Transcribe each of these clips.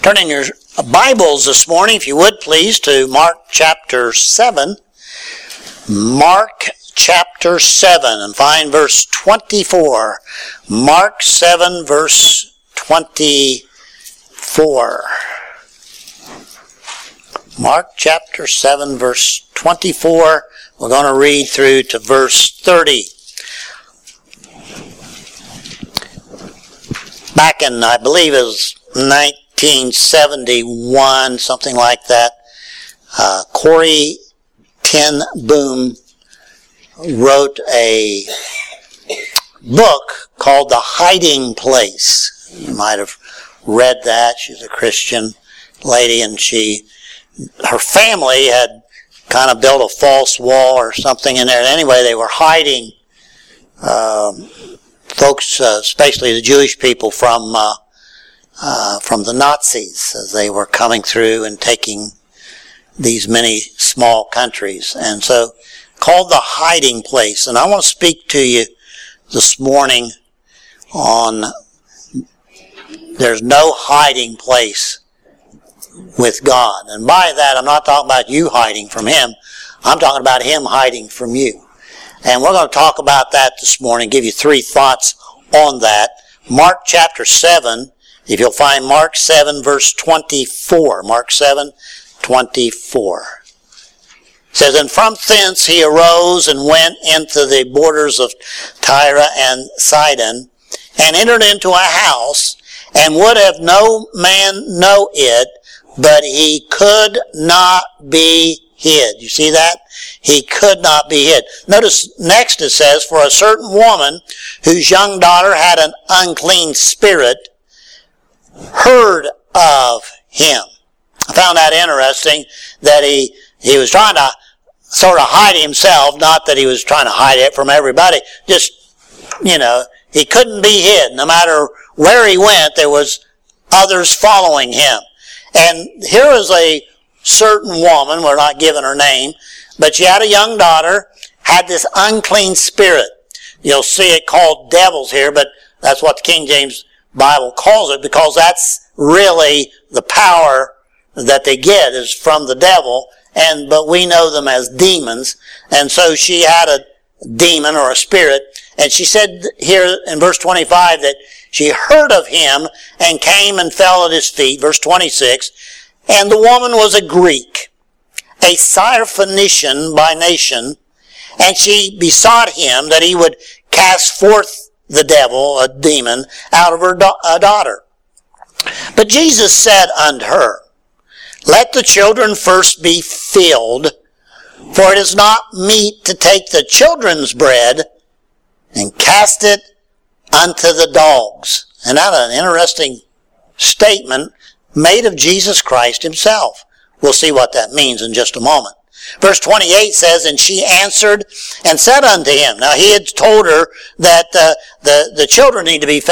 Turn in your Bibles this morning, if you would please, to Mark chapter 7. Mark chapter 7 and find verse 24. Mark 7 verse 24. Mark chapter 7 verse 24. We're going to read through to verse 30. Back in, I believe it was 1971, something like that, Corrie ten Boom wrote a book called The Hiding Place. You might have read that. She's a Christian lady, and her family had kind of built a false wall or something in there. Anyway, they were hiding folks, especially the Jewish people, from the Nazis as they were coming through and taking these many small countries. And so, called The Hiding Place. And I want to speak to you this morning on there's no hiding place with God. And by that, I'm not talking about you hiding from Him. I'm talking about Him hiding from you. And we're going to talk about that this morning, give you three thoughts on that. Mark chapter 7, if you'll find Mark 7 verse 24. Mark 7, 24. It says, "And from thence he arose and went into the borders of Tyre and Sidon, and entered into a house, and would have no man know it, but he could not be hid." You see that? He could not be hid. Notice next it says, "For a certain woman whose young daughter had an unclean spirit heard of him." I found that interesting that he was trying to sort of hide himself, not that he was trying to hide it from everybody. Just, he couldn't be hid. No matter where he went, there was others following him. And here is a certain woman, we're not giving her name, but she had a young daughter, had this unclean spirit. You'll see it called devils here, but that's what the King James Bible calls it, because that's really the power that they get is from the devil, but we know them as demons. And so she had a demon or a spirit, and she said here in verse 25 that she heard of him and came and fell at his feet. Verse 26, "And the woman was a Greek, a Syrophoenician by nation, and she besought him that he would cast forth the devil," a demon, "out of her daughter. But Jesus said unto her, Let the children first be filled, for it is not meet to take the children's bread and cast it unto the dogs." And that's an interesting statement made of Jesus Christ himself. We'll see what that means in just a moment. Verse 28 says, "And she answered and said unto him." Now he had told her that the children need to be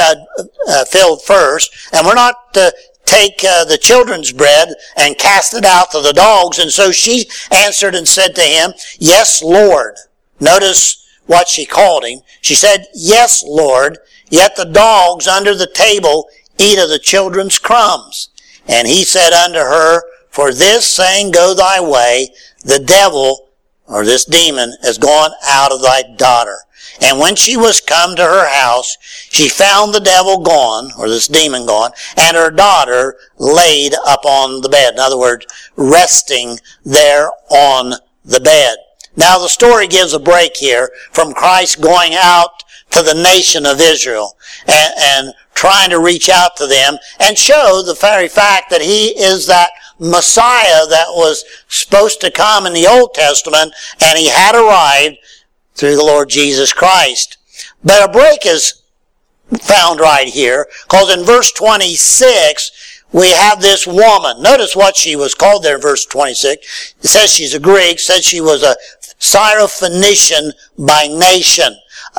filled first, and we're not to take the children's bread and cast it out to the dogs. And so she answered and said to him, "Yes, Lord." Notice what she called him. She said, "Yes, Lord, yet the dogs under the table eat of the children's crumbs." And he said unto her, "For this saying go thy way, the devil," or this demon, "is gone out of thy daughter." And when she was come to her house, she found the devil gone, or this demon gone, and her daughter laid upon the bed. In other words, resting there on the bed. Now the story gives a break here from Christ going out to the nation of Israel and trying to reach out to them and show the very fact that he is that Messiah that was supposed to come in the Old Testament, and he had arrived through the Lord Jesus Christ. But a break is found right here, because in verse 26 we have this woman. Notice what she was called there in verse 26. It says she's a Greek, it says she was a Syrophoenician by nation.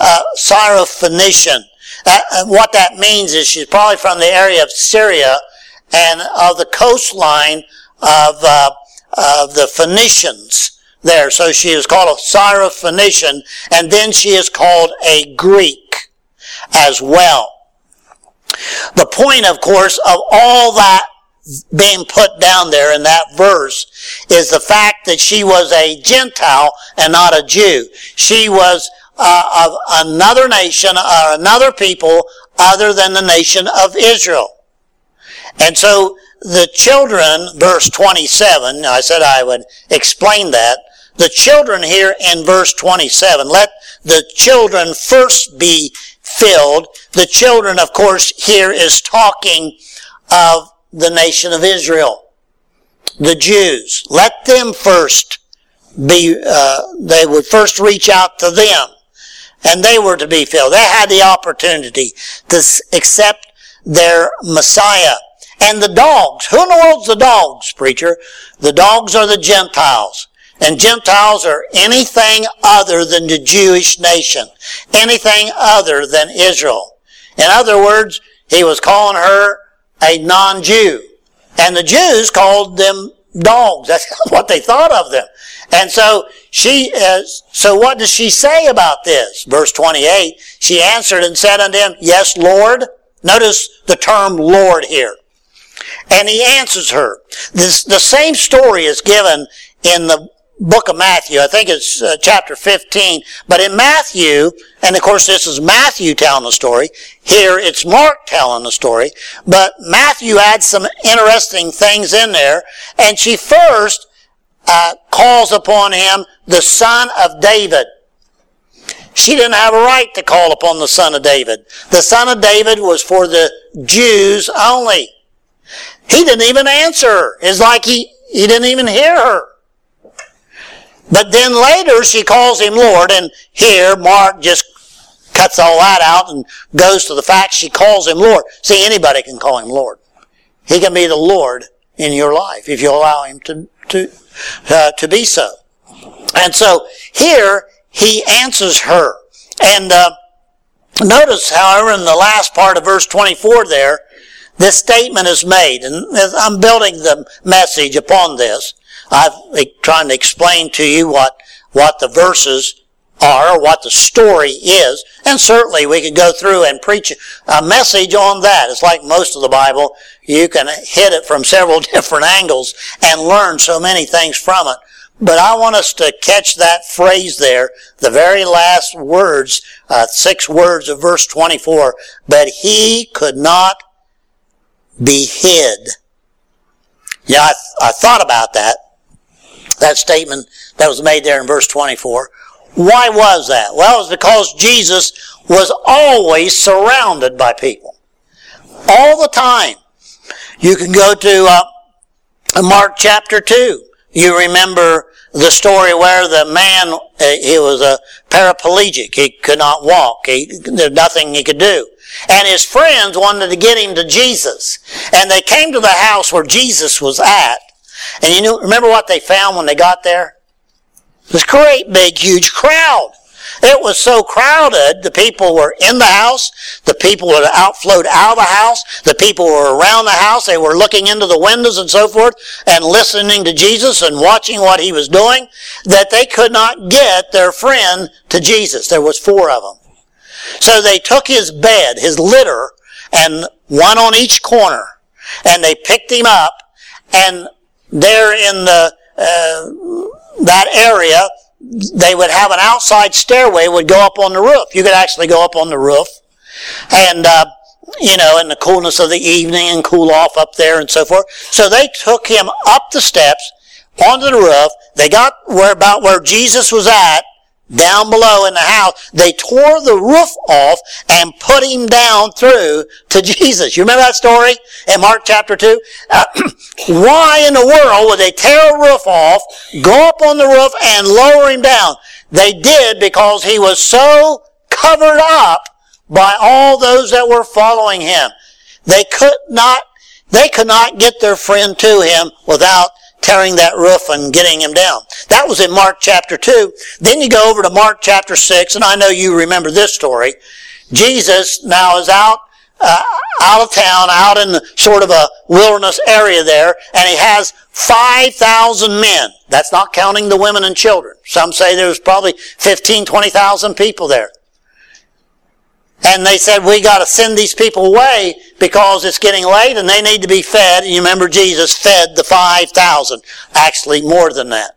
Syrophoenician. What that means is she's probably from the area of Syria and of the coastline of the Phoenicians there. So she is called a Syrophoenician, and then she is called a Greek as well. The point, of course, of all that being put down there in that verse is the fact that she was a Gentile and not a Jew. She was of another nation or another people other than the nation of Israel. And so the children, verse 27, I said I would explain that. The children here in verse 27, let the children first be filled. The children, of course, here is talking of the nation of Israel, the Jews. Let them first be, they would first reach out to them, and they were to be filled. They had the opportunity to accept their Messiah. And the dogs, who in the world's the dogs, preacher? The dogs are the Gentiles. And Gentiles are anything other than the Jewish nation. Anything other than Israel. In other words, he was calling her a non-Jew. And the Jews called them dogs. That's what they thought of them. And so so what does she say about this? Verse 28, she answered and said unto him, Yes, Lord. Notice the term Lord here. And he answers her. The same story is given in the book of Matthew. I think it's chapter 15. But in Matthew, and of course this is Matthew telling the story. Here it's Mark telling the story. But Matthew adds some interesting things in there. And she first calls upon him the Son of David. She didn't have a right to call upon the Son of David. The Son of David was for the Jews only. He didn't even answer her. It's like he didn't even hear her. But then later she calls him Lord, and here Mark just cuts all that out and goes to the fact she calls him Lord. See, anybody can call him Lord. He can be the Lord in your life if you allow him to be so. And so here he answers her. And notice, however, in the last part of verse 24 there, this statement is made. And I'm building the message upon this. I'm trying to explain to you what the verses are, or what the story is. And certainly we could go through and preach a message on that. It's like most of the Bible. You can hit it from several different angles and learn so many things from it. But I want us to catch that phrase there, the very last words, 6 words of verse 24. But he could not be hid. Yeah, I thought about that statement that was made there in verse 24. Why was that? Well, it was because Jesus was always surrounded by people. All the time. You can go to Mark chapter 2. You remember the story where the man, he was a paraplegic. He could not walk. There's nothing he could do. And his friends wanted to get him to Jesus. And they came to the house where Jesus was at. And remember what they found when they got there? This great, big, huge crowd. It was so crowded, the people were in the house, the people were outflowed out of the house, the people were around the house, they were looking into the windows and so forth, and listening to Jesus and watching what he was doing, that they could not get their friend to Jesus. There was 4 of them. So they took his bed, his litter, and one on each corner, and they picked him up, and there in that area, they would have an outside stairway would go up on the roof. You could actually go up on the roof and, in the coolness of the evening and cool off up there and so forth. So they took him up the steps onto the roof. They got about where Jesus was at, down below in the house. They tore the roof off and put him down through to Jesus. You remember that story in Mark chapter 2? Why in the world would they tear a roof off, go up on the roof, and lower him down? They did because he was so covered up by all those that were following him. They could not get their friend to him without tearing that roof and getting him down. That was in Mark chapter 2. Then you go over to Mark chapter 6, and I know you remember this story. Jesus now is out of town, out in sort of a wilderness area there, and he has 5,000 men. That's not counting the women and children. Some say there's probably 15,000, 20,000 people there. And they said, we got to send these people away because it's getting late and they need to be fed. And you remember Jesus fed the 5,000. Actually, more than that.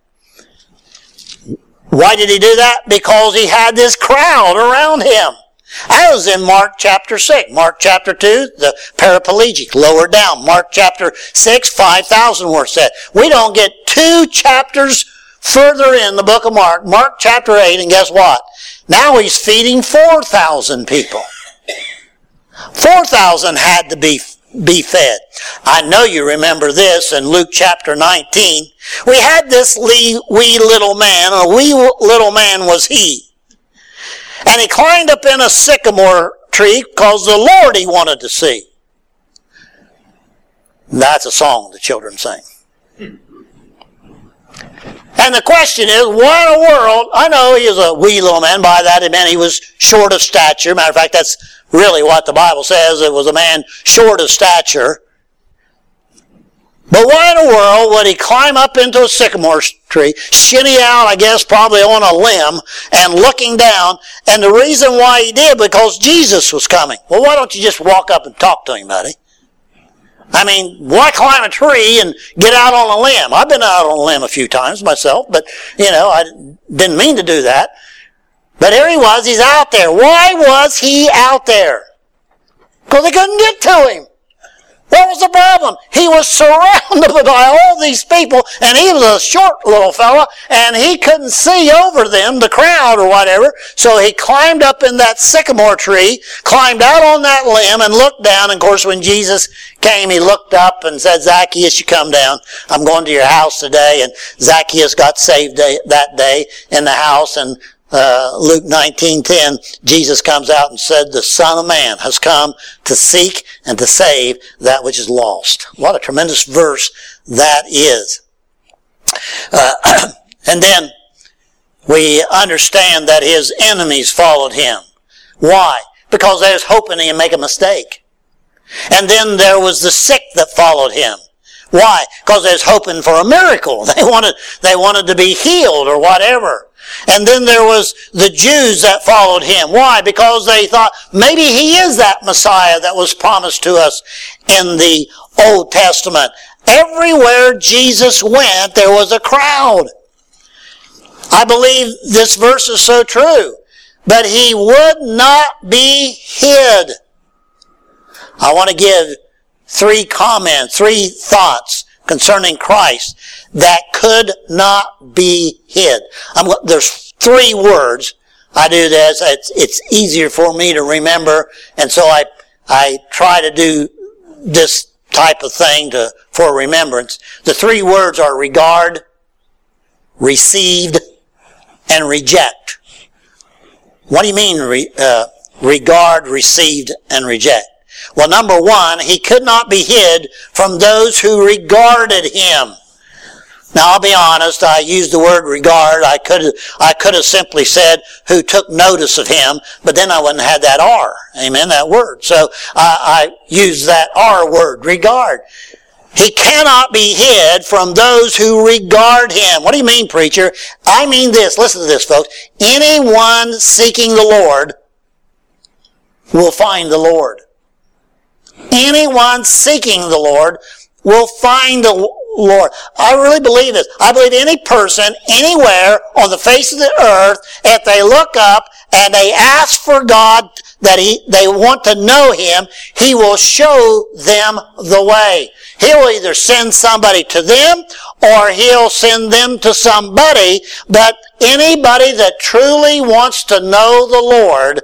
Why did he do that? Because he had this crowd around him. That was in Mark chapter 6. Mark chapter 2, the paraplegic, lower down. Mark chapter 6, 5,000 were said. We don't get 2 chapters further in the book of Mark. Mark chapter 8, and guess what? Now he's feeding 4,000 people. 4,000 had to be fed. I know you remember this in Luke chapter 19. We had this wee little man, a wee little man was he. And he climbed up in a sycamore tree because the Lord he wanted to see. That's a song the children sing. And the question is, what in the world? I know he was a wee little man. By that it meant he was short of stature. Matter of fact, that's really what the Bible says. It was a man short of stature. But why in the world would he climb up into a sycamore tree, shinny out, I guess, probably on a limb, and looking down? And the reason why he did, because Jesus was coming. Well, why don't you just walk up and talk to him, buddy? I mean, why climb a tree and get out on a limb? I've been out on a limb a few times myself, but, I didn't mean to do that. But here he was, he's out there. Why was he out there? Because they couldn't get to him. What was the problem? He was surrounded by all these people, and he was a short little fella, and he couldn't see over them, the crowd or whatever. So he climbed up in that sycamore tree, climbed out on that limb, and looked down. And of course, when Jesus came, he looked up and said, Zacchaeus, you come down. I'm going to your house today. And Zacchaeus got saved that day in the house. And Luke 19:10, Jesus comes out and said, the Son of Man has come to seek and to save that which is lost. What a tremendous verse that is. And then we understand that his enemies followed him. Why? Because they was hoping he'd make a mistake. And then there was the sick that followed him. Why? Because they was hoping for a miracle. They wanted to be healed or whatever. And then there was the Jews that followed him. Why? Because they thought maybe he is that Messiah that was promised to us in the Old Testament. Everywhere Jesus went, there was a crowd. I believe this verse is so true. But he would not be hid. I want to give 3 thoughts concerning Christ that could not be hid. There's 3 words. I do this. It's easier for me to remember, and so I try to do this type of thing for remembrance. The 3 words are regard, received, and reject. What do you mean regard, received, and reject? Well, number 1, he could not be hid from those who regarded him. Now, I'll be honest, I used the word regard. I could have simply said who took notice of him, but then I wouldn't have had that R. Amen, that word. So I used that R word, regard. He cannot be hid from those who regard him. What do you mean, preacher? I mean this. Listen to this, folks. Anyone seeking the Lord will find the Lord. Anyone seeking the Lord will find the Lord. I really believe this. I believe any person, anywhere on the face of the earth, if they look up and they ask for God, that they want to know him, he will show them the way. He'll either send somebody to them or he'll send them to somebody, but anybody that truly wants to know the Lord,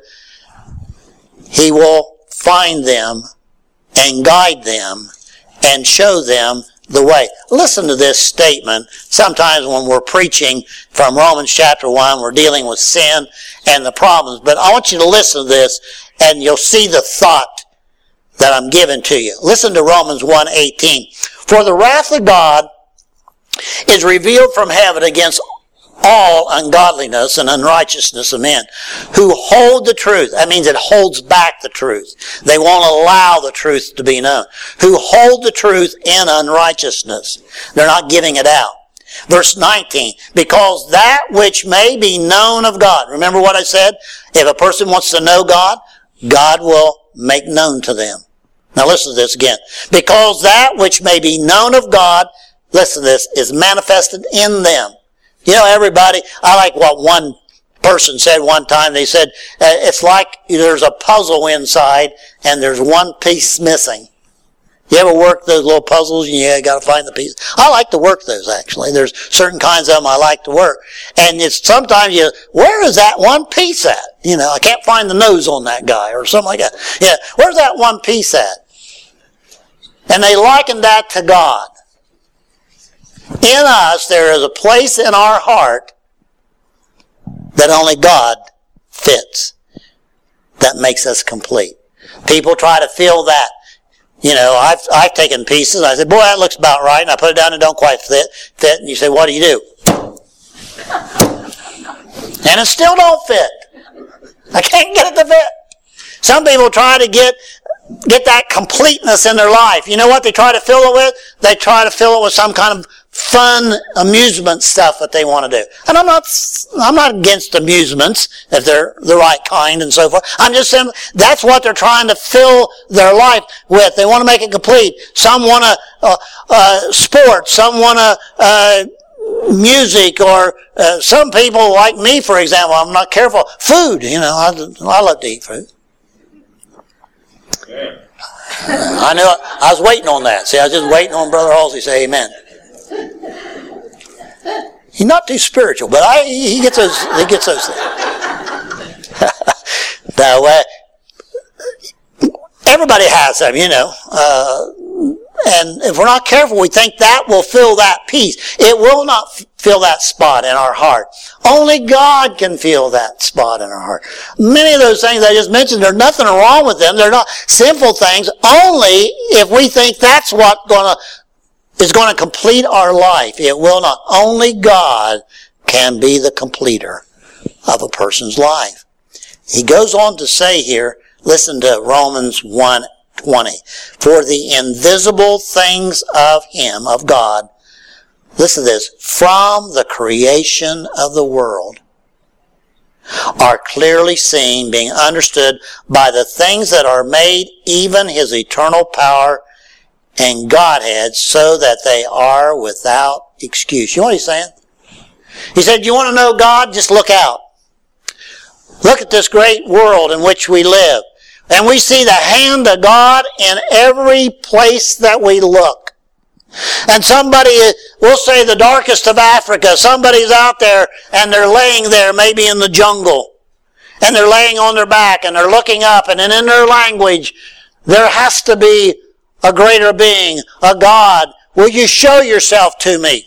he will find them and guide them and show them the way. Listen to this statement. Sometimes when we're preaching from Romans chapter 1, we're dealing with sin and the problems. But I want you to listen to this and you'll see the thought that I'm giving to you. Listen to Romans 1:18. For the wrath of God is revealed from heaven against all ungodliness and unrighteousness of men who hold the truth. That means it holds back the truth. They won't allow the truth to be known. Who hold the truth in unrighteousness. They're not giving it out. Verse 19, because that which may be known of God. Remember what I said? If a person wants to know God, God will make known to them. Now listen to this again. Because that which may be known of God, listen to this, is manifested in them. You know, everybody, I like what one person said one time. They said, it's like there's a puzzle inside and there's one piece missing. You ever work those little puzzles and you got to find the piece? I like to work those, actually. There's certain kinds of them I like to work. And it's sometimes where is that one piece at? You know, I can't find the nose on that guy or something like that. Yeah, where's that one piece at? And they likened that to God. In us, there is a place in our heart that only God fits. That makes us complete. People try to fill that. You know, I've taken pieces, and I said, boy, that looks about right, and I put it down and it don't quite fit, and you say, what do you do? And it still don't fit. I can't get it to fit. Some people try to get that completeness in their life. You know what they try to fill it with? They try to fill it with some kind of fun amusement stuff that they want to do. And I'm not against amusements if they're the right kind and so forth. I'm just saying that's what they're trying to fill their life with. They want to make it complete. Some want sports. Some want music, or some people like me, for example. I'm not careful. Food. You know, I love to eat food. I knew I was waiting on that. See, I was just waiting on Brother Halsey to say amen. He's not too spiritual, but he gets those. He gets those things. Now, everybody has them, you know. And if we're not careful, we think that will fill that piece. It will not fill that spot in our heart. Only God can fill that spot in our heart. Many of those things I just mentioned, there's nothing wrong with them. They're not sinful things. Only if we think that's what is going to complete our life. It will not. Only God can be the completer of a person's life. He goes on to say here, listen to Romans 1:20. For the invisible things of Him, of God, listen to this, from the creation of the world are clearly seen, being understood by the things that are made, even His eternal power and Godhead, so that they are without excuse. You know what he's saying? He said, you want to know God? Just look out. Look at this great world in which we live. And we see the hand of God in every place that we look. And somebody, we'll say the darkest of Africa, somebody's out there and they're laying there maybe in the jungle. And they're laying on their back and they're looking up, and then in their language, there has to be a greater being, a God. Will you show yourself to me?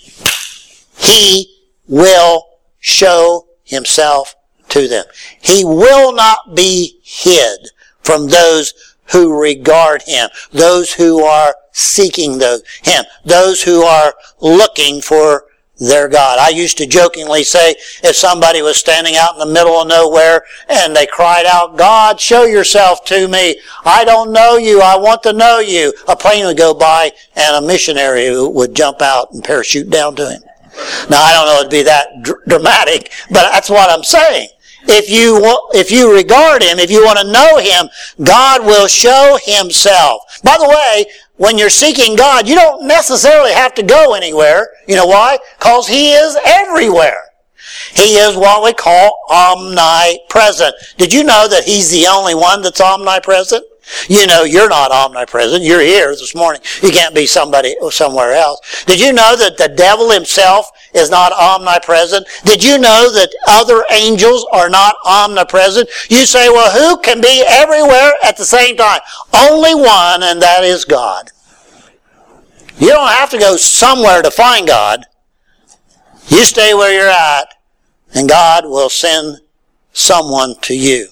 He will show Himself to them. He will not be hid from those who regard Him, those who are seeking Him, those who are looking for their God. I used to jokingly say, if somebody was standing out in the middle of nowhere and they cried out, God, show yourself to me. I don't know you. I want to know you. A plane would go by and a missionary would jump out and parachute down to him. Now, I don't know it'd be that dramatic, but that's what I'm saying. If you regard Him, if you want to know Him, God will show Himself. By the way, when you're seeking God, you don't necessarily have to go anywhere. You know why? Because He is everywhere. He is what we call omnipresent. Did you know that He's the only one that's omnipresent? You know you're not omnipresent. You're here this morning. You can't be somebody somewhere else. Did you know that the devil himself is not omnipresent? Did you know that other angels are not omnipresent? You say, well, who can be everywhere at the same time? Only one, and that is God. You don't have to go somewhere to find God. You stay where you're at, and God will send someone to you.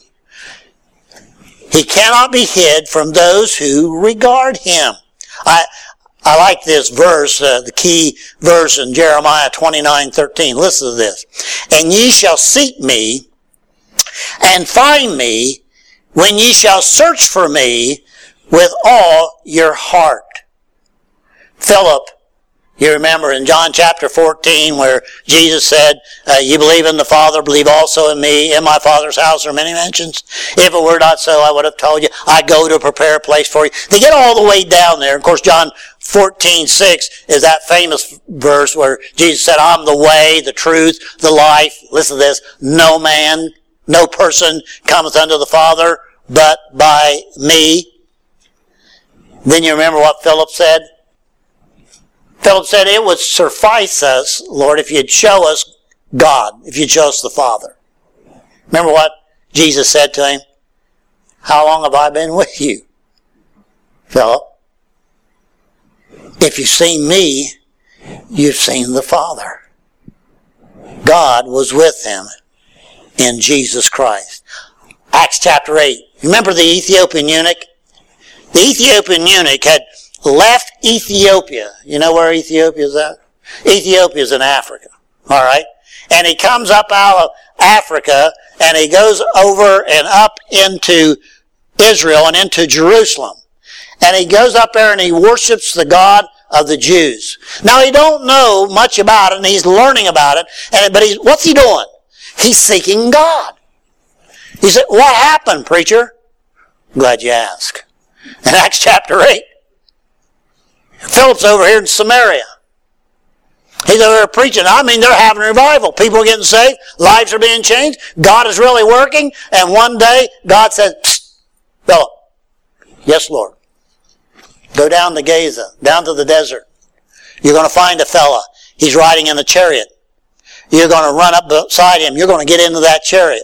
He cannot be hid from those who regard Him. I like this verse, the key verse in Jeremiah 29:13. Listen to this. And ye shall seek me and find me when ye shall search for me with all your heart. Philip, You remember in John chapter 14 where Jesus said, you believe in the Father, believe also in me. In my Father's house are many mansions. If it were not so, I would have told you, I go to prepare a place for you. They get all the way down there. Of course, John 14:6 is that famous verse where Jesus said, I'm the way, the truth, the life. Listen to this. No man, no person cometh unto the Father but by me. Then you remember what Philip said? Philip said, it would suffice us, Lord, if you'd show us God, if you'd show us the Father. Remember what Jesus said to him? How long have I been with you, Philip? If you've seen me, you've seen the Father. God was with him in Jesus Christ. Acts chapter 8. Remember the Ethiopian eunuch? The Ethiopian eunuch had left Ethiopia. You know where Ethiopia is at? Ethiopia is in Africa. All right? And he comes up out of Africa and he goes over and up into Israel and into Jerusalem. And he goes up there and he worships the God of the Jews. Now he don't know much about it and he's learning about it. But what's he doing? He's seeking God. He said, what happened, preacher? Glad you asked. In Acts chapter 8, Philip's over here in Samaria. He's over there preaching. I mean, they're having a revival. People are getting saved. Lives are being changed. God is really working. And one day, God says, psst, Philip. Yes, Lord. Go down to Gaza, down to the desert. You're going to find a fella. He's riding in a chariot. You're going to run up beside him. You're going to get into that chariot.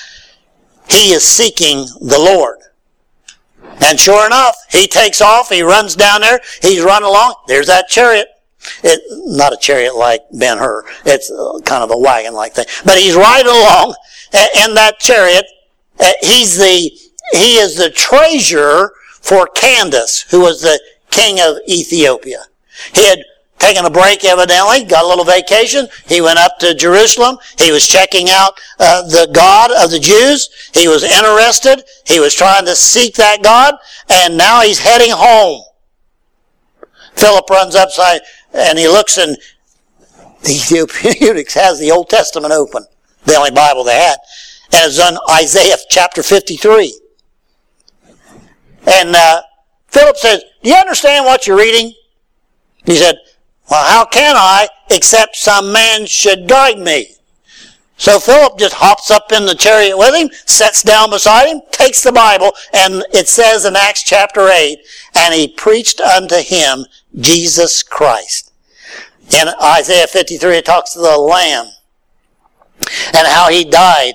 He is seeking the Lord. And sure enough, he takes off, he runs down there, he's running along, there's that chariot. Not a chariot like Ben-Hur, it's kind of a wagon-like thing. But he's riding along in that chariot. He is the treasurer for Candace, who was the king of Ethiopia. He had taken a break evidently, got a little vacation. He went up to Jerusalem. He was checking out the God of the Jews. He was interested. He was trying to seek that God. And now he's heading home. Philip runs upside and he looks and the Ethiopian eunuch has the Old Testament open. The only Bible they had. And it's on Isaiah chapter 53. And Philip says, do you understand what you're reading? He said, well, how can I except some man should guide me? So Philip just hops up in the chariot with him, sits down beside him, takes the Bible, and it says in Acts chapter 8, and he preached unto him Jesus Christ. In Isaiah 53, it talks to the Lamb and how he died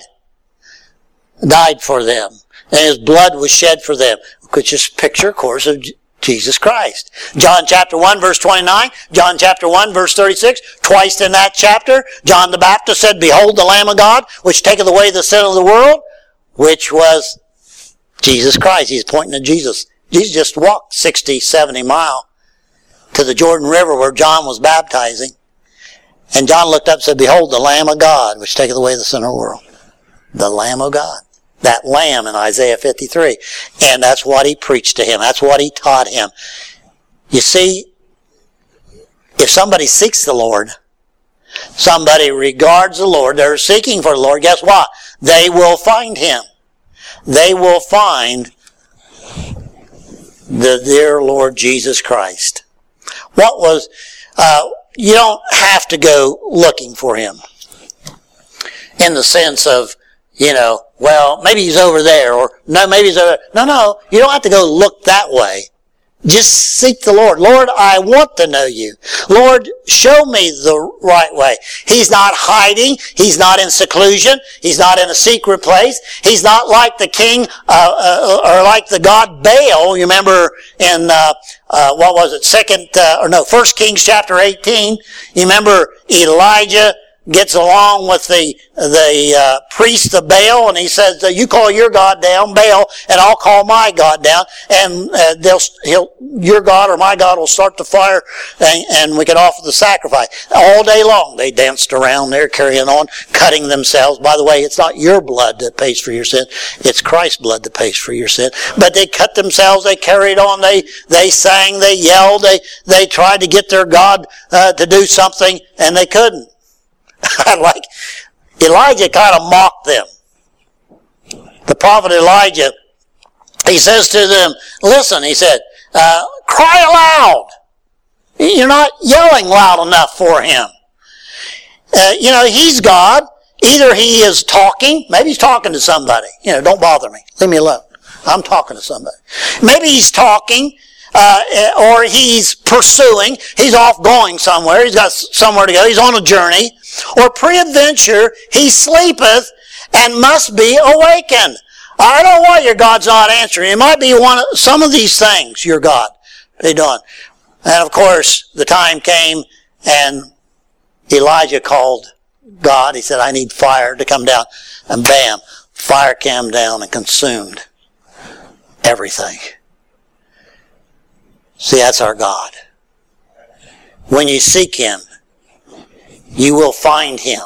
for them, and his blood was shed for them, which is a picture, of course, of Jesus Christ. John chapter 1 verse 29, John chapter 1 verse 36, twice in that chapter, John the Baptist said, behold the Lamb of God, which taketh away the sin of the world, which was Jesus Christ. He's pointing to Jesus. Jesus just walked 60, 70 miles to the Jordan River where John was baptizing. And John looked up and said, behold the Lamb of God, which taketh away the sin of the world. The Lamb of God. That lamb in Isaiah 53. And that's what he preached to him. That's what he taught him. You see, if somebody seeks the Lord, somebody regards the Lord, they're seeking for the Lord, guess what? They will find him. They will find the dear Lord Jesus Christ. You don't have to go looking for him. In the sense of, well, maybe he's over there, or no, maybe he's over there. No, you don't have to go look that way. Just seek the Lord. Lord, I want to know you. Lord, show me the right way. He's not hiding. He's not in seclusion. He's not in a secret place. He's not like the king, or like the god Baal. You remember in, 1 Kings chapter 18. You remember Elijah gets along with the priest of Baal, and he says, "You call your God down, Baal, and I'll call my God down, and your God or my God will start the fire, and we can offer the sacrifice." All day long, they danced around there, carrying on, cutting themselves. By the way, it's not your blood that pays for your sin; it's Christ's blood that pays for your sin. But they cut themselves. They carried on. They sang. They yelled. They tried to get their God to do something, and they couldn't. Like Elijah kind of mocked them. The prophet Elijah, he says to them, "Listen," he said, "cry aloud. You're not yelling loud enough for him. He's God. Either he is talking, maybe he's talking to somebody. Don't bother me. Leave me alone. I'm talking to somebody. Maybe he's talking, or he's pursuing. He's off going somewhere. He's got somewhere to go. He's on a journey. Or peradventure, he sleepeth and must be awakened." I don't know why your God's not answering. It might be some of these things, your God. They done. And of course, the time came and Elijah called God. He said, "I need fire to come down." And bam, fire came down and consumed everything. See, that's our God. When you seek him, you will find him.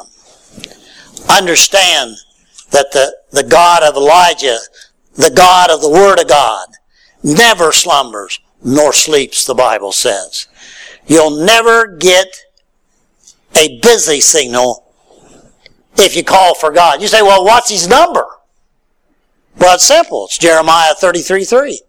Understand that the God of Elijah, the God of the Word of God, never slumbers nor sleeps, the Bible says. You'll never get a busy signal if you call for God. You say, "Well, what's his number?" Well, it's simple. It's Jeremiah 33:3.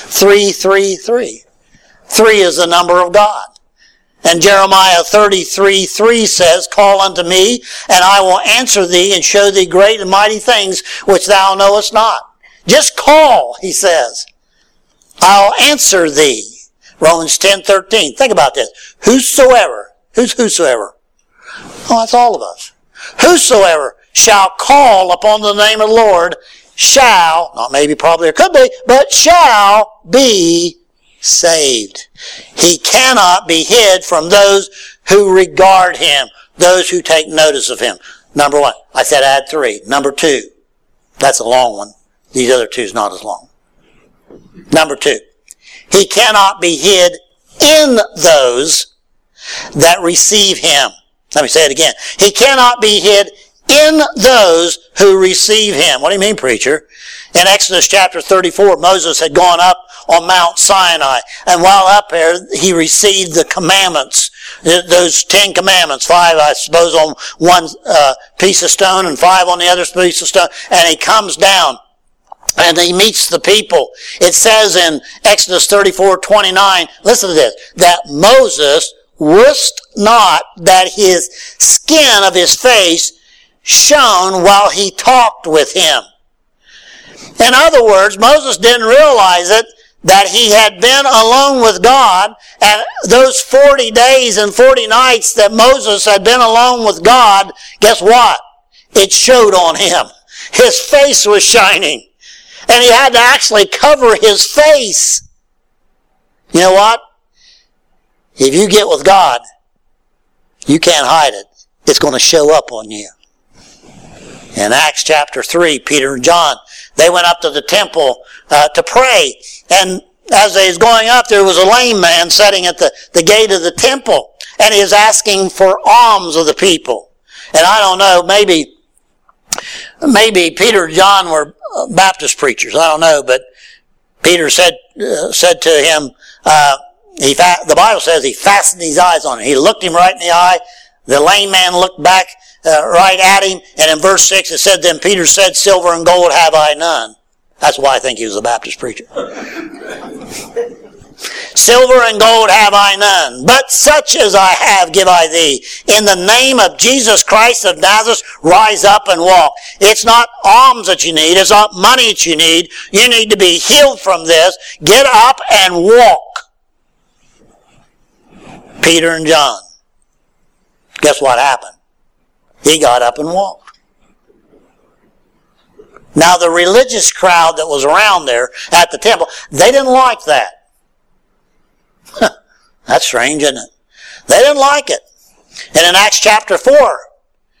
3:3. 3 is the number of God. And Jeremiah 33:3 says, "Call unto me, and I will answer thee, and show thee great and mighty things which thou knowest not." Just call, he says. "I'll answer thee." Romans 10:13. Think about this. Whosoever. Who's whosoever? Oh, that's all of us. "Whosoever shall call upon the name of the Lord shall," not maybe, probably, or could be, but shall be saved. He cannot be hid from those who regard him, those who take notice of him. Number one. I said add 3. Number 2. That's a long one. These other 2's not as long. Number 2. He cannot be hid in those that receive him. Let me say it again. He cannot be hid in those who receive him. What do you mean, preacher? In Exodus chapter 34, Moses had gone up on Mount Sinai, and while up there, he received the commandments, those 10 commandments, 5, I suppose, on one piece of stone and 5 on the other piece of stone, and he comes down and he meets the people. It says in Exodus 34:29, listen to this, that Moses wist not that his skin of his face shone while he talked with him. In other words, Moses didn't realize it, that he had been alone with God, and those 40 days and 40 nights that Moses had been alone with God, guess what? It showed on him. His face was shining, and he had to actually cover his face. You know what? If you get with God, you can't hide it. It's going to show up on you. In Acts chapter 3, Peter and John, they went up to the temple to pray. And as they was going up, there was a lame man sitting at the gate of the temple. And he was asking for alms of the people. And I don't know, maybe Peter and John were Baptist preachers. I don't know. But Peter said to him, the Bible says he fastened his eyes on him. He looked him right in the eye. The lame man looked back right at him. And in verse 6 it said, "Then Peter said, Silver and gold have I none." That's why I think he was a Baptist preacher. "Silver and gold have I none, but such as I have give I thee. In the name of Jesus Christ of Nazareth, rise up and walk." It's not alms that you need. It's not money that you need. You need to be healed from this. Get up and walk. Peter and John. Guess what happened? He got up and walked. Now the religious crowd that was around there at the temple, they didn't like that. That's strange, isn't it? They didn't like it. And in Acts chapter 4,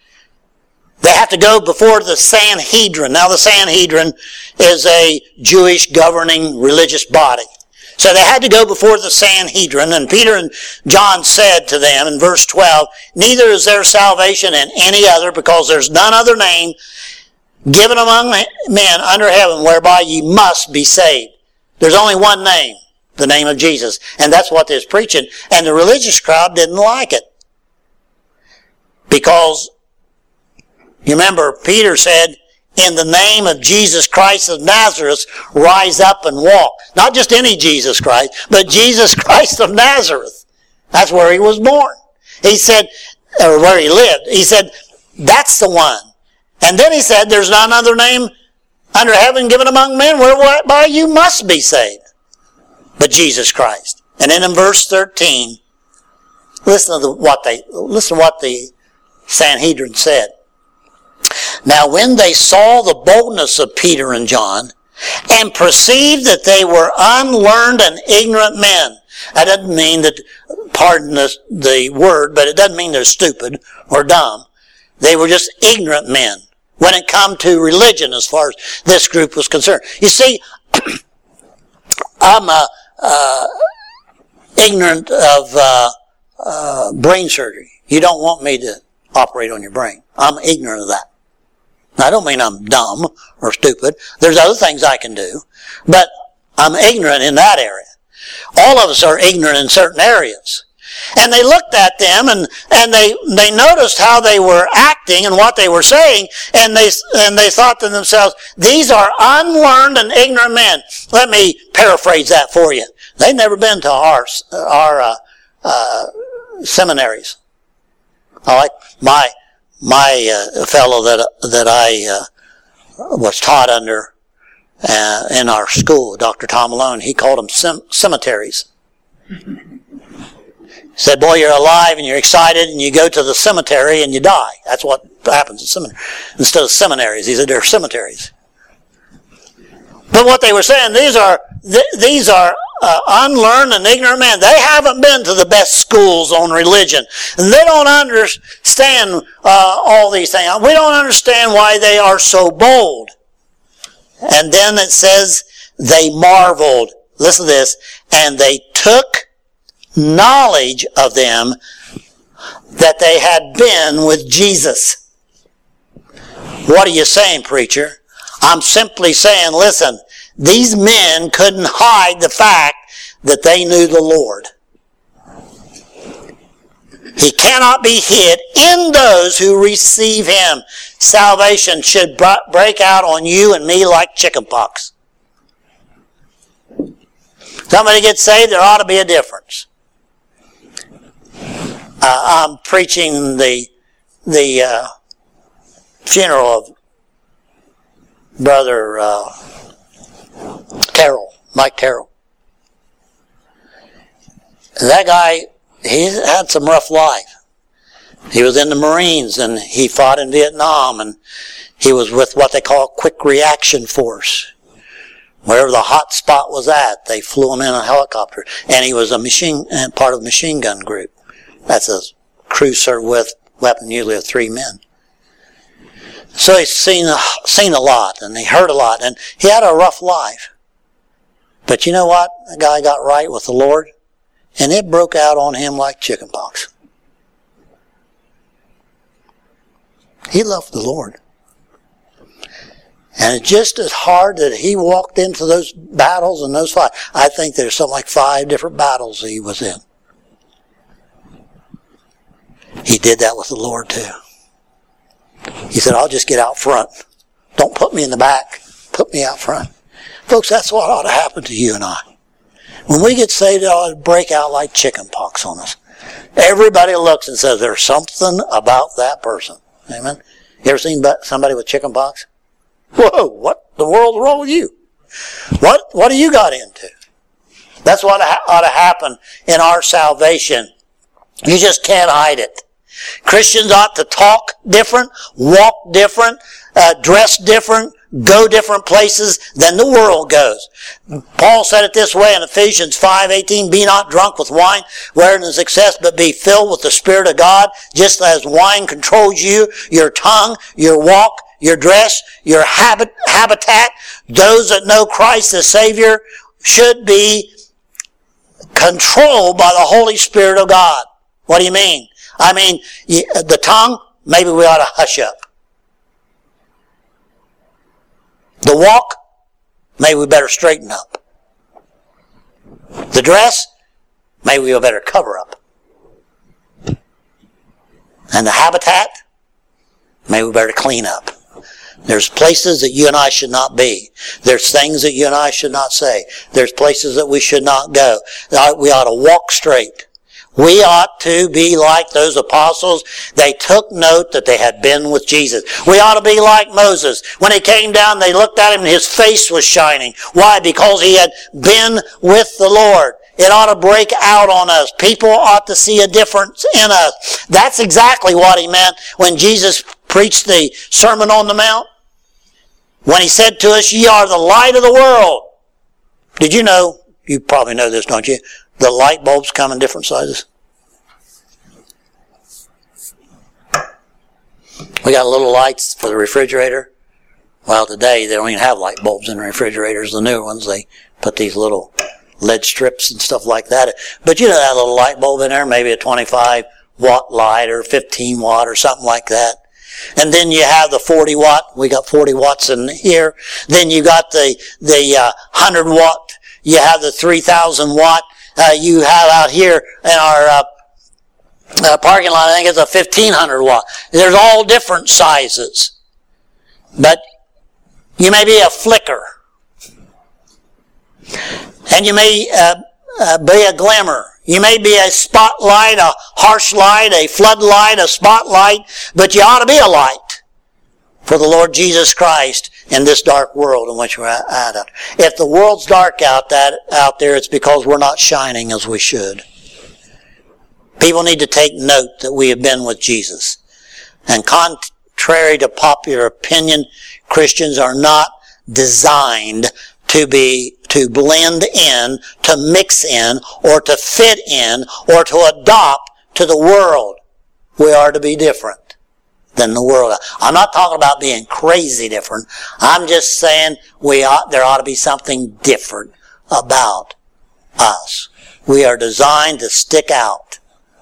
They have to go before the Sanhedrin. Now the Sanhedrin is a Jewish governing religious body. So they had to go before the Sanhedrin, and Peter and John said to them in verse 12, "Neither is there salvation in any other, because there's none other name given among men under heaven whereby ye must be saved." There's only one name, the name of Jesus. And that's what they're preaching. And the religious crowd didn't like it. Because, you remember, Peter said, "In the name of Jesus Christ of Nazareth, rise up and walk." Not just any Jesus Christ, but Jesus Christ of Nazareth. That's where he was born. He said, or where he lived. He said, that's the one. And then he said, "There's none other name under heaven given among men whereby you must be saved, but Jesus Christ." And then in verse 13, listen to what the Sanhedrin said. "Now when they saw the boldness of Peter and John, and perceived that they were unlearned and ignorant men." That doesn't mean that, pardon the word, but it doesn't mean they're stupid or dumb. They were just ignorant men when it come to religion as far as this group was concerned. You see, I'm ignorant of brain surgery. You don't want me to operate on your brain. I'm ignorant of that. Now, I don't mean I'm dumb or stupid. There's other things I can do, but I'm ignorant in that area. All of us are ignorant in certain areas. And they looked at them and they noticed how they were acting and what they were saying, and they thought to themselves, "These are unlearned and ignorant men." Let me paraphrase that for you. They've never been to our seminaries. I like my fellow that I was taught under in our school, Dr. Tom Malone. He called them cemeteries. He said, "Boy, you're alive and you're excited and you go to the cemetery and you die." That's what happens in seminary. Instead of seminaries, he said they're cemeteries. But what they were saying, these are unlearned and ignorant men. They haven't been to the best schools on religion, and they don't understand all these things. We don't understand why they are so bold. And then it says they marveled. Listen to this. "And they took knowledge of them that they had been with Jesus." What are you saying, preacher? I'm simply saying, listen, these men couldn't hide the fact that they knew the Lord. He cannot be hid in those who receive Him. Salvation should break out on you and me like chickenpox. Somebody gets saved, there ought to be a difference. I'm preaching the funeral of Brother Terrell, Mike Terrell. That guy, he had some rough life. He was in the Marines and he fought in Vietnam, and he was with what they call Quick Reaction Force. Wherever the hot spot was at, they flew him in a helicopter, and he was part of a machine gun group. That's a crew served with weapon usually of 3 men. So he's seen a lot, and he heard a lot, and he had a rough life. But you know what? The guy got right with the Lord, and it broke out on him like chickenpox. He loved the Lord. And it's just as hard that he walked into those battles and those fights. I think there's something like 5 different battles he was in. He did that with the Lord too. He said, "I'll just get out front. Don't put me in the back. Put me out front." Folks, that's what ought to happen to you and I. When we get saved, it ought to break out like chicken pox on us. Everybody looks and says, "There's something about that person." Amen? You ever seen somebody with chicken pox? Whoa, what the world's wrong with you? What do you got into? That's what ought to happen in our salvation. You just can't hide it. Christians ought to talk different, walk different, dress different, go different places than the world goes. Paul said it this way in Ephesians 5:18, be not drunk with wine, wherein is excess, but be filled with the Spirit of God, just as wine controls you, your tongue, your walk, your dress, your habitat. Those that know Christ as Savior should be controlled by the Holy Spirit of God. What do you mean? I mean, the tongue, maybe we ought to hush up. The walk, maybe we better straighten up. The dress, maybe we better cover up. And the habitat, maybe we better clean up. There's places that you and I should not be. There's things that you and I should not say. There's places that we should not go. We ought to walk straight. We ought to be like those apostles. They took note that they had been with Jesus. We ought to be like Moses. When he came down, they looked at him and his face was shining. Why? Because he had been with the Lord. It ought to break out on us. People ought to see a difference in us. That's exactly what he meant when Jesus preached the Sermon on the Mount. When he said to us, ye are the light of the world. Did you know, you probably know this, don't you? The light bulbs come in different sizes. We got little lights for the refrigerator. Well, today they don't even have light bulbs in the refrigerators. The new ones, they put these little LED strips and stuff like that. But you know that little light bulb in there, maybe a 25 watt light or 15 watt or something like that. And then you have the 40 watt. We got 40 watts in here. Then you got the 100 watt. You have the 3,000 watt. You have out here in our parking lot, I think it's a 1,500 watt. There's all different sizes. But you may be a flicker. And you may be a glimmer. You may be a spotlight, a harsh light, a floodlight, a spotlight, but you ought to be a light for the Lord Jesus Christ in this dark world in which we're at. If the world's dark out there, it's because we're not shining as we should. People need to take note that we have been with Jesus. And contrary to popular opinion, Christians are not designed to blend in, to mix in, or to fit in, or to adopt to the world. We are to be different than the world. I'm not talking about being crazy different. I'm just saying there ought to be something different about us. We are designed to stick out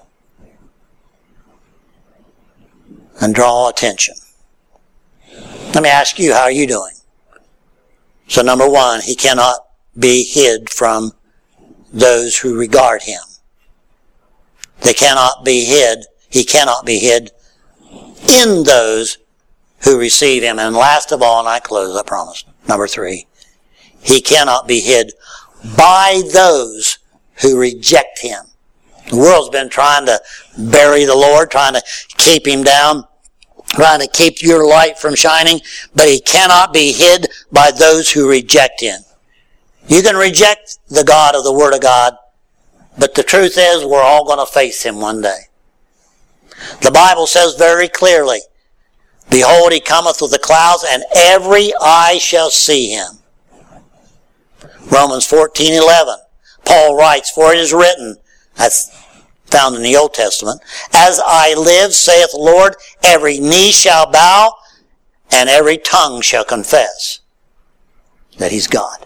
and draw attention. Let me ask you, how are you doing? So number one, he cannot be hid from those who regard him. They cannot be hid. He cannot be hid in those who receive him. And last of all, and I close, I promise, number three, he cannot be hid by those who reject him. The world's been trying to bury the Lord, trying to keep him down, trying to keep your light from shining, but he cannot be hid by those who reject him. You can reject the God of the Word of God, but the truth is we're all going to face him one day. The Bible says very clearly, behold, he cometh with the clouds, and every eye shall see him. Romans 14:11. Paul writes, for it is written, that's found in the Old Testament, as I live, saith the Lord, every knee shall bow, and every tongue shall confess that he's God.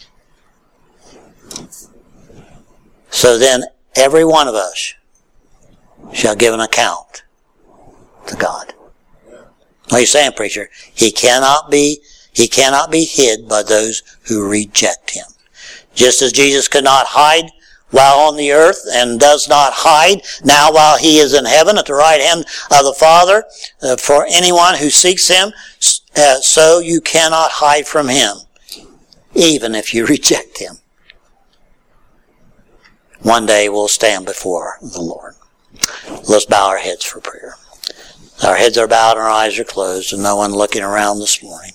So then, every one of us shall give an account to God. What are you saying, preacher? He cannot be hid by those who reject him. Just as Jesus could not hide while on the earth and does not hide now while he is in heaven at the right hand of the Father for anyone who seeks him, so you cannot hide from him, even if you reject him. One day we'll stand before the Lord. Let's bow our heads for prayer. Our heads are bowed and our eyes are closed, and no one looking around this morning.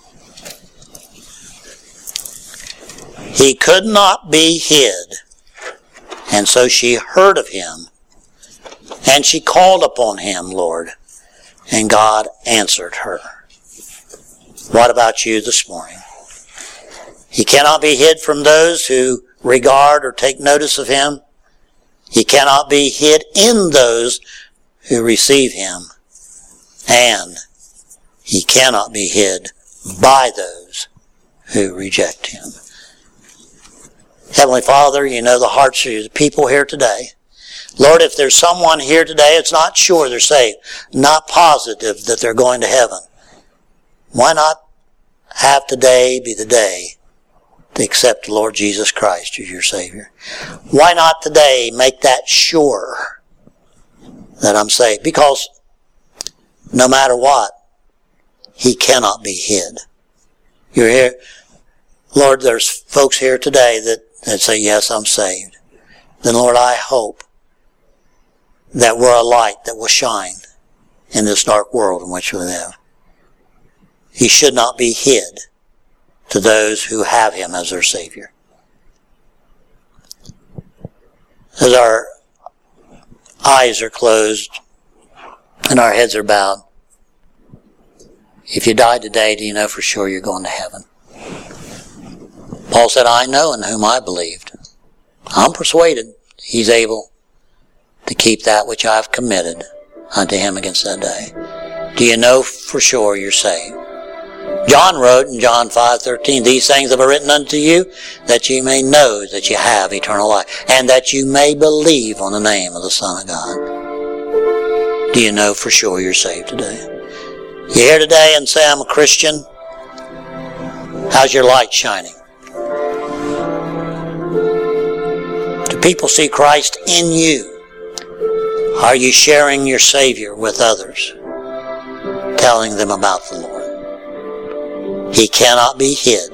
He could not be hid, and so she heard of him, and she called upon him, Lord, and God answered her. What about you this morning? He cannot be hid from those who regard or take notice of him. He cannot be hid in those who receive him. And he cannot be hid by those who reject him. Heavenly Father, you know the hearts of the people here today. Lord, if there's someone here today that's not sure they're saved, not positive that they're going to heaven, why not have today be the day to accept the Lord Jesus Christ as your Savior? Why not today make that sure that I'm saved? Because no matter what, he cannot be hid. You're here. Lord, there's folks here today that say, yes, I'm saved. Then Lord, I hope that we're a light that will shine in this dark world in which we live. He should not be hid to those who have him as their Savior. As our eyes are closed and our heads are bowed, if you died today, do you know for sure you're going to heaven? Paul said, I know in whom I believed. I'm persuaded he's able to keep that which I have committed unto him against that day. Do you know for sure you're saved? John wrote in John 5:13, these things have I written unto you, that you may know that you have eternal life, and that you may believe on the name of the Son of God. Do you know for sure you're saved today? You're here today and say, I'm a Christian. How's your light shining? Do people see Christ in you? Are you sharing your Savior with others? Telling them about the Lord. He cannot be hid.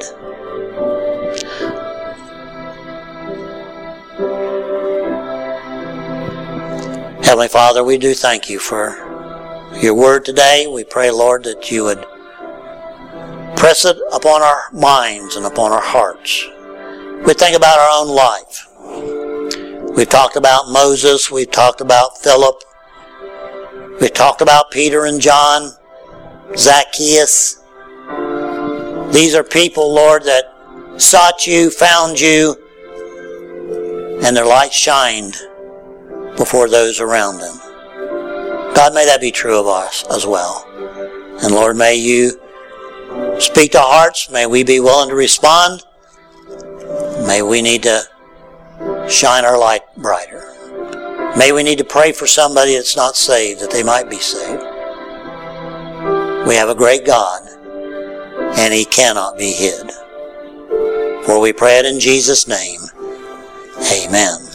Heavenly Father, we do thank you for your word today. We pray, Lord, that you would press it upon our minds and upon our hearts. We think about our own life. We've talked about Moses. We've talked about Philip. We've talked about Peter and John, Zacchaeus. These are people, Lord, that sought you, found you, and their light shined before those around them. God, may that be true of us as well. And Lord, may you speak to hearts. May we be willing to respond. May we need to shine our light brighter. May we need to pray for somebody that's not saved, that they might be saved. We have a great God, and he cannot be hid. For we pray it in Jesus' name. Amen.